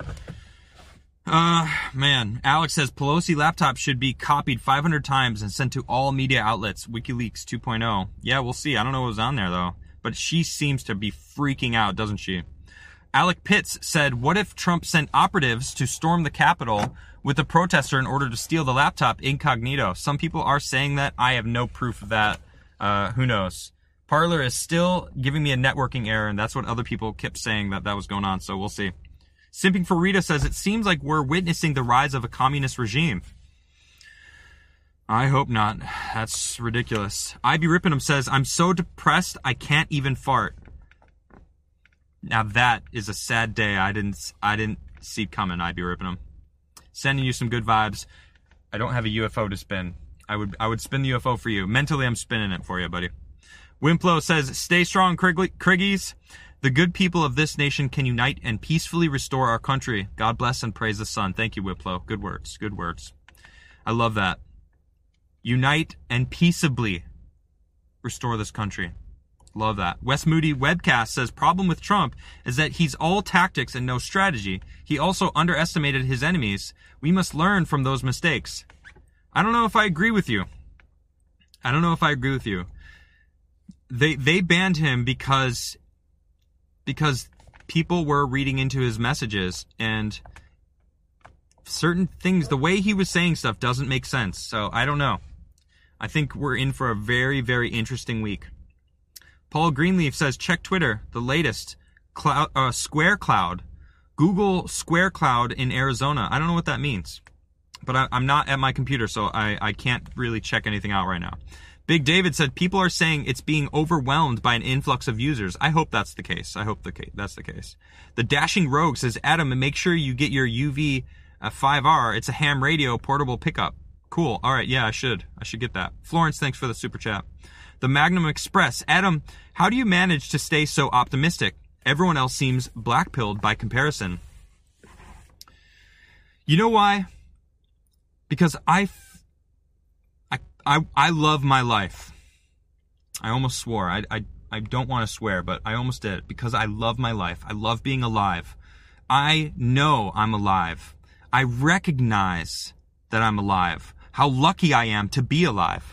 Uh, man. Alex says Pelosi laptop should be copied five hundred times and sent to all media outlets. WikiLeaks two point oh. Yeah, we'll see. I don't know what was on there, though. But she seems to be freaking out, doesn't she? Alec Pitts said, what if Trump sent operatives to storm the Capitol with a protester in order to steal the laptop incognito? Some people are saying that. I have no proof of that. Uh, who knows? Parler is still giving me a networking error, and that's what other people kept saying that that was going on, so we'll see. Simping for Rita says, it seems like we're witnessing the rise of a communist regime. I hope not. That's ridiculous. Ivy Rippenham says, I'm so depressed I can't even fart. Now that is a sad day I didn't I didn't see coming, Ivy Rippenham. Sending you some good vibes. I don't have a U F O to spin. I would I would spin the U F O for you. Mentally, I'm spinning it for you, buddy. Wimplo says, stay strong, Krigli- Kriggies. The good people of this nation can unite and peacefully restore our country. God bless and praise the sun. Thank you, Wimplo. Good words. Good words. I love that. Unite and peaceably restore this country. Love that. Wes Moody Webcast says, problem with Trump is that he's all tactics and no strategy. He also underestimated his enemies. We must learn from those mistakes. I don't know if I agree with you. I don't know if I agree with you. They they banned him because because people were reading into his messages, and certain things, the way he was saying stuff doesn't make sense. So I don't know. I think we're in for a very, very interesting week. Paul Greenleaf says, check Twitter, the latest. Cloud, uh, Square Cloud. Google Square Cloud in Arizona. I don't know what that means. But I, I'm not at my computer, so I, I can't really check anything out right now. Big David said, people are saying it's being overwhelmed by an influx of users. I hope that's the case. I hope the case, that's the case. The Dashing Rogue says, Adam, make sure you get your U V uh, five R. It's a ham radio portable pickup. Cool. All right. Yeah, I should. I should get that. Florence, thanks for the super chat. The Magnum Express. Adam, how do you manage to stay so optimistic? Everyone else seems black-pilled by comparison. You know why? Because I, I, I, I love my life. I almost swore. I, I, I don't want to swear, but I almost did. Because I love my life. I love being alive. I know I'm alive. I recognize that I'm alive. How lucky I am to be alive.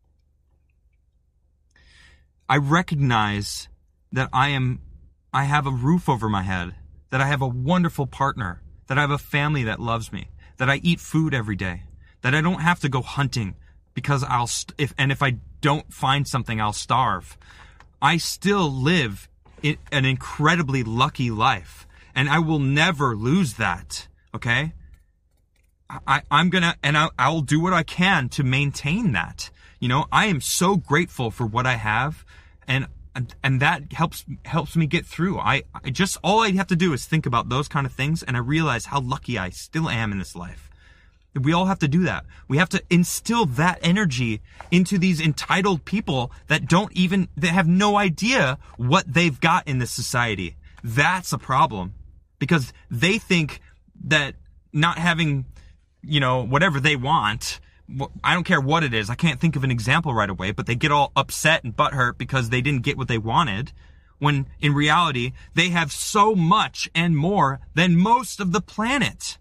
I recognize that I am, I have a roof over my head, that I have a wonderful partner, that I have a family that loves me, that I eat food every day, that I don't have to go hunting because I'll, st- if, and if I don't find something, I'll starve. I still live in an incredibly lucky life, and I will never lose that. Okay. I, I'm gonna, and I, I'll do what I can to maintain that. You know, I am so grateful for what I have, and and that helps helps me get through. I, I just, all I have to do is think about those kind of things, and I realize how lucky I still am in this life. We all have to do that. We have to instill that energy into these entitled people that don't even, they have no idea what they've got in this society. That's a problem. Because they think that not having, you know, whatever they want, I don't care what it is. I can't think of an example right away, but they get all upset and butthurt because they didn't get what they wanted. When in reality, they have so much and more than most of the planet.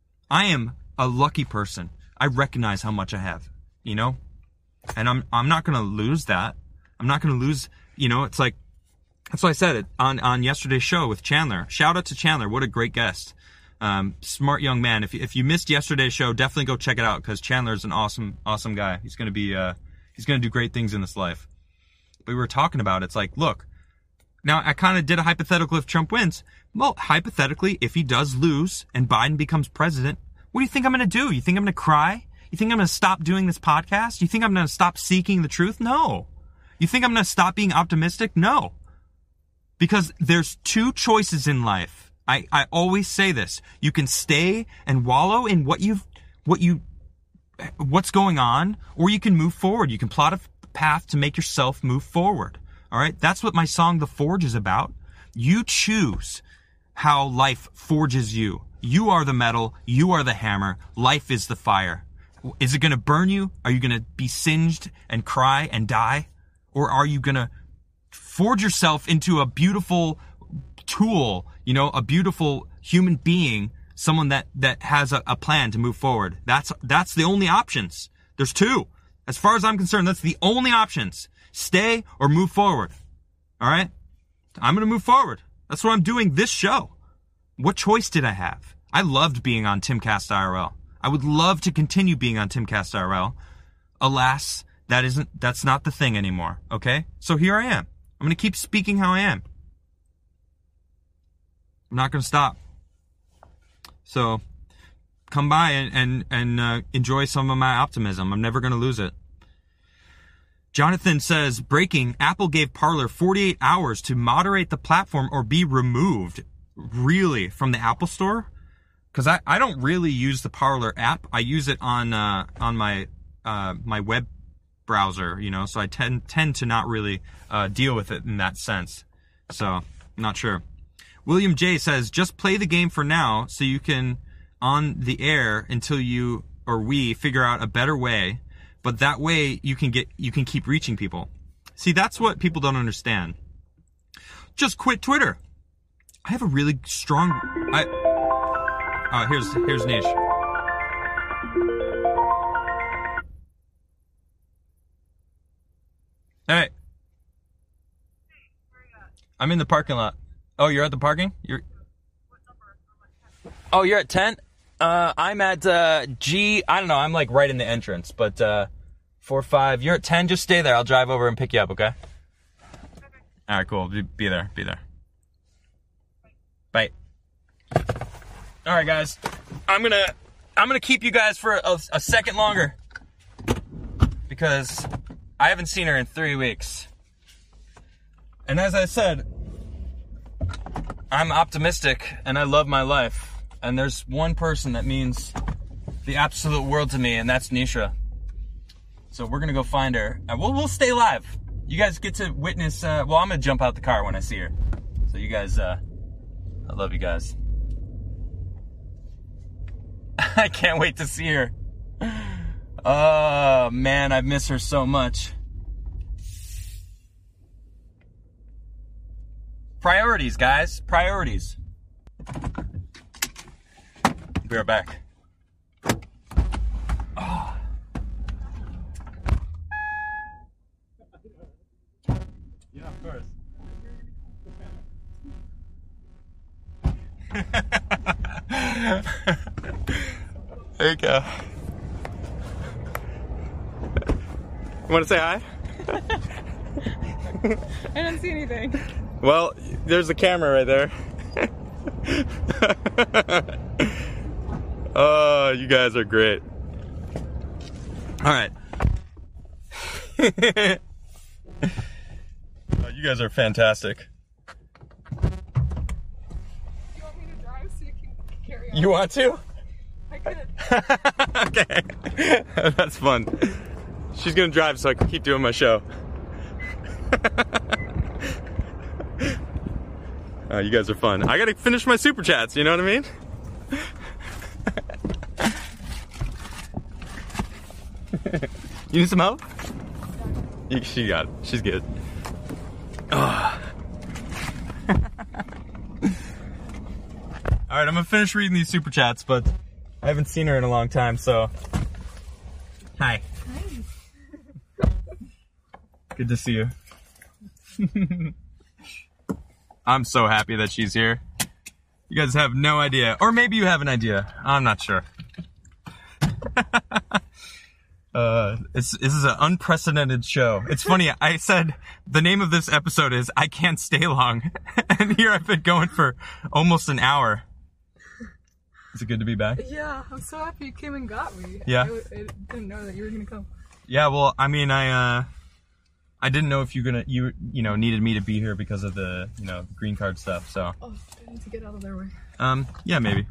I am a lucky person. I recognize how much I have, you know, and I'm, I'm not going to lose that. I'm not going to lose, you know, it's like, that's why I said it on, on yesterday's show with Chandler. Shout out to Chandler. What a great guest. Um, smart young man. If, if you missed yesterday's show, definitely go check it out because Chandler's an awesome, awesome guy. He's going to be, uh, he's going to do great things in this life. But we were talking about, it's like, look, now I kind of did a hypothetical if Trump wins. Well, hypothetically, if he does lose and Biden becomes president, what do you think I'm going to do? You think I'm going to cry? You think I'm going to stop doing this podcast? You think I'm going to stop seeking the truth? No. You think I'm going to stop being optimistic? No. Because there's two choices in life. I, I always say this. You can stay and wallow in what you've, what you, what's going on, or you can move forward. You can plot a path to make yourself move forward. All right. That's what my song, The Forge, is about. You choose how life forges you. You are the metal. You are the hammer. Life is the fire. Is it going to burn you? Are you going to be singed and cry and die? Or are you going to forge yourself into a beautiful tool, you know, a beautiful human being, someone that, that has a, a plan to move forward? That's, that's the only options. There's two. As far as I'm concerned, that's the only options. Stay or move forward. All right? I'm going to move forward. That's what I'm doing this show. What choice did I have? I loved being on Timcast I R L. I would love to continue being on Timcast I R L. Alas, that isn't, that's not the thing anymore. Okay? So here I am. I'm going to keep speaking how I am. I'm not going to stop. So come by and, and, and uh, enjoy some of my optimism. I'm never going to lose it. Jonathan says, breaking, Apple gave Parler forty-eight hours to moderate the platform or be removed. Really? From the Apple Store? Because I, I don't really use the Parler app. I use it on uh, on my uh, my web browser, you know, so I tend tend to not really uh, deal with it in that sense. So, I'm not sure. William J says, just play the game for now so you can on the air until you or we figure out a better way. But that way you can get you can keep reaching people. See, that's what people don't understand. Just quit Twitter. I have a really strong. I. Oh, here's here's Nish. Hey. I'm in the parking lot. Oh, you're at the parking? You're. Oh, you're at ten? Uh, I'm at uh, G. I don't know. I'm like right in the entrance, but uh, four five. You're at ten. Just stay there. I'll drive over and pick you up. Okay. Okay. All right. Cool. Be, be there. Be there. Bye. All right, guys. I'm gonna I'm gonna keep you guys for a, a second longer because I haven't seen her in three weeks. And as I said, I'm optimistic and I love my life. And there's one person that means the absolute world to me, and that's Nisha. So we're gonna go find her. And we'll we'll stay live. You guys get to witness. Uh, well, I'm gonna jump out the car when I see her. So you guys, uh, I love you guys. I can't wait to see her. Oh, man, I miss her so much. Priorities, guys. Priorities. Be right back. Oh. Yeah, of course. There you go. You want to say hi? I don't see anything. Well, there's a camera right there. Oh, you guys are great. All right. Oh, you guys are fantastic. You want me to drive so you can carry on? You want to? I Okay. That's fun. She's gonna drive so I can keep doing my show. Uh, you guys are fun. I gotta finish my super chats, you know what I mean? You need some help? You, she got it. She's good. Oh. Alright, I'm gonna finish reading these super chats, but I haven't seen her in a long time, so. Hi. Hi. Good to see you. I'm so happy that she's here. You guys have no idea. Or maybe you have an idea. I'm not sure. uh, it's, this is an unprecedented show. It's funny, I said the name of this episode is I Can't Stay Long. And here I've been going for almost an hour. Is it good to be back? Yeah, I'm so happy you came and got me. Yeah? I, I didn't know that you were going to come. Yeah, well, I mean, I, uh... I didn't know if you gonna you you know needed me to be here because of the you know green card stuff. So. Oh, I need to get out of their way. Um. Yeah, maybe.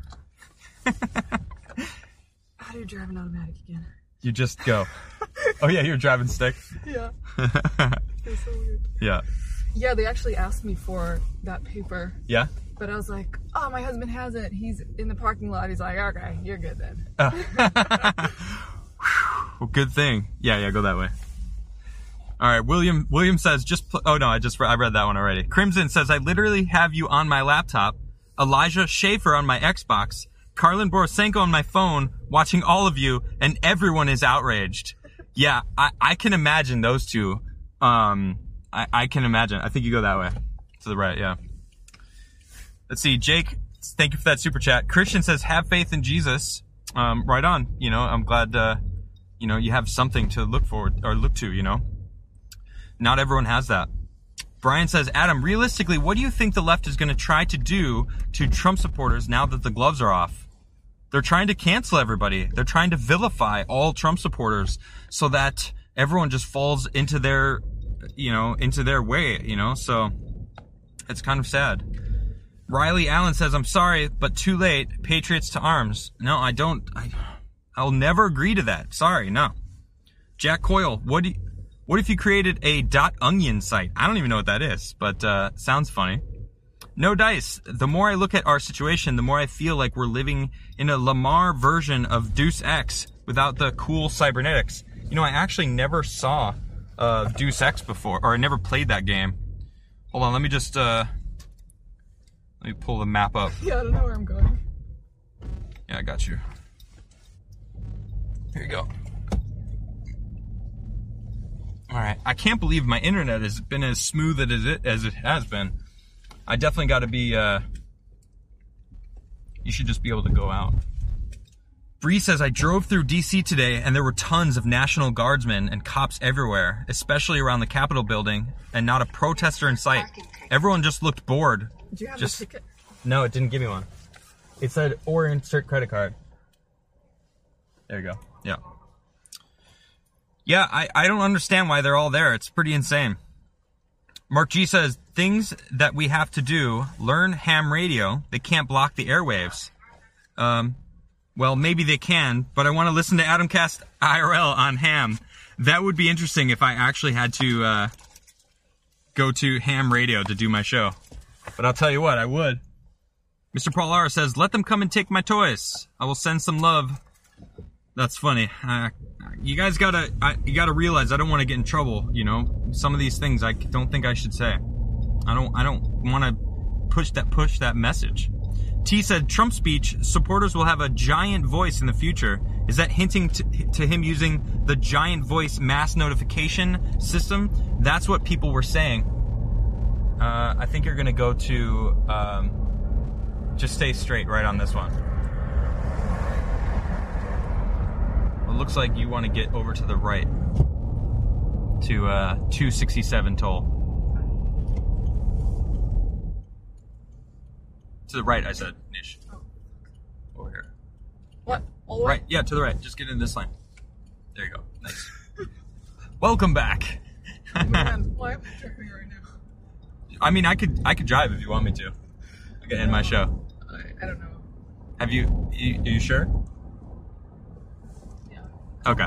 How do you drive an automatic again? You just go. Oh yeah, you're driving stick. Yeah. It's so weird. Yeah. Yeah, they actually asked me for that paper. Yeah. But I was like, oh, my husband has it. He's in the parking lot. He's like, okay, you're good then. Uh. Well, good thing. Yeah, yeah, go that way. All right, William. William says just. Pl- oh no, I just I read that one already. Crimson says I literally have you on my laptop, Elijah Schaefer on my Xbox, Karlin Borosenko on my phone, watching all of you, and everyone is outraged. Yeah, I, I can imagine those two. Um, I, I can imagine. I think you go that way, to the right. Yeah. Let's see, Jake. Thank you for that super chat. Christian says have faith in Jesus. Um, right on. You know, I'm glad. Uh, you know, you have something to look forward or look to. You know. Not everyone has that. Brian says, Adam, realistically, what do you think the left is going to try to do to Trump supporters now that the gloves are off? They're trying to cancel everybody. They're trying to vilify all Trump supporters so that everyone just falls into their, you know, into their way, you know? So it's kind of sad. Riley Allen says, I'm sorry, but too late. Patriots to arms. No, I don't. I, I'll never agree to that. Sorry, no. Jack Coyle, what do you... What if you created a .onion site? I don't even know what that is, but uh, sounds funny. No Dice. The more I look at our situation, the more I feel like we're living in a Lamar version of Deus Ex without the cool cybernetics. You know, I actually never saw uh, Deus Ex before, or I never played that game. Hold on, let me just uh, let me pull the map up. Yeah, I don't know where I'm going. Yeah, I got you. Here you go. All right, I can't believe my internet has been as smooth as it as it has been. I definitely got to be. Uh, you should just be able to go out. Bree says I drove through D C today, and there were tons of National Guardsmen and cops everywhere, especially around the Capitol building, and not a protester in sight. Everyone just looked bored. Do you have just, a ticket? No, it didn't give me one. It said or insert credit card. There you go. Yeah. Yeah, I, I don't understand why they're all there. It's pretty insane. Mark G says, things that we have to do, learn ham radio. They can't block the airwaves. Um, well, maybe they can, but I want to listen to Adamcast I R L on ham. That would be interesting if I actually had to uh, go to ham radio to do my show. But I'll tell you what, I would. Mister Paul R says, let them come and take my toys. I will send some love. That's funny. Uh, you guys gotta, I, you gotta realize I don't want to get in trouble. You know, some of these things I don't think I should say. I don't, I don't want to push that, push that message. T said Trump speech supporters will have a giant voice in the future. Is that hinting to, to him using the giant voice mass notification system? That's what people were saying. Uh, I think you're gonna go to, um, just stay straight right on this one. It looks like you want to get over to the right to uh, two sixty-seven toll. To the right, I said, Nish. Over here. What? All the way? Right, yeah, to the right. Just get in this lane. There you go. Nice. Welcome back. Man, why am I driving right now? I mean, I could I could drive if you want me to. I can end my show. I, I don't know. Have you, you? Are you sure? Okay.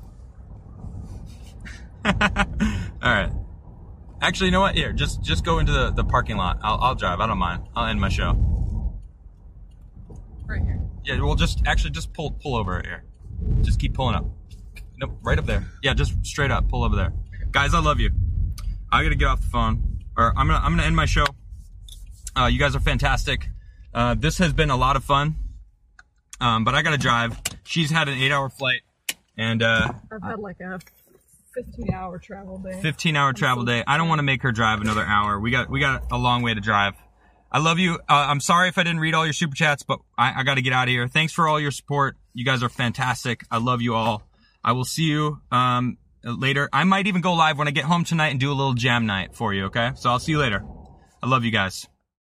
All right. Actually, you know what? Here, just just go into the, the parking lot. I'll I'll drive. I don't mind. I'll end my show. Right here. Yeah, well, just actually just pull pull over here. Just keep pulling up. Nope, right up there. Yeah, just straight up. Pull over there. Guys, I love you. I gotta get off the phone, or I'm gonna I'm gonna end my show. Uh, you guys are fantastic. Uh, this has been a lot of fun, um, but I gotta drive. She's had an eight-hour flight, and uh, I've had like a fifteen-hour travel day. fifteen-hour travel so day. I don't want to make her drive another hour. We got we got a long way to drive. I love you. Uh, I'm sorry if I didn't read all your super chats, but I, I got to get out of here. Thanks for all your support. You guys are fantastic. I love you all. I will see you um, later. I might even go live when I get home tonight and do a little jam night for you, okay? So I'll see you later. I love you guys.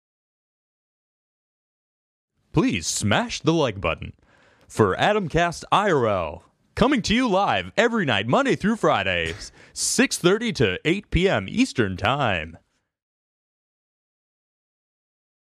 Please smash the like button. For Adamcast I R L, coming to you live every night, Monday through Fridays, six thirty to eight p.m. Eastern Time.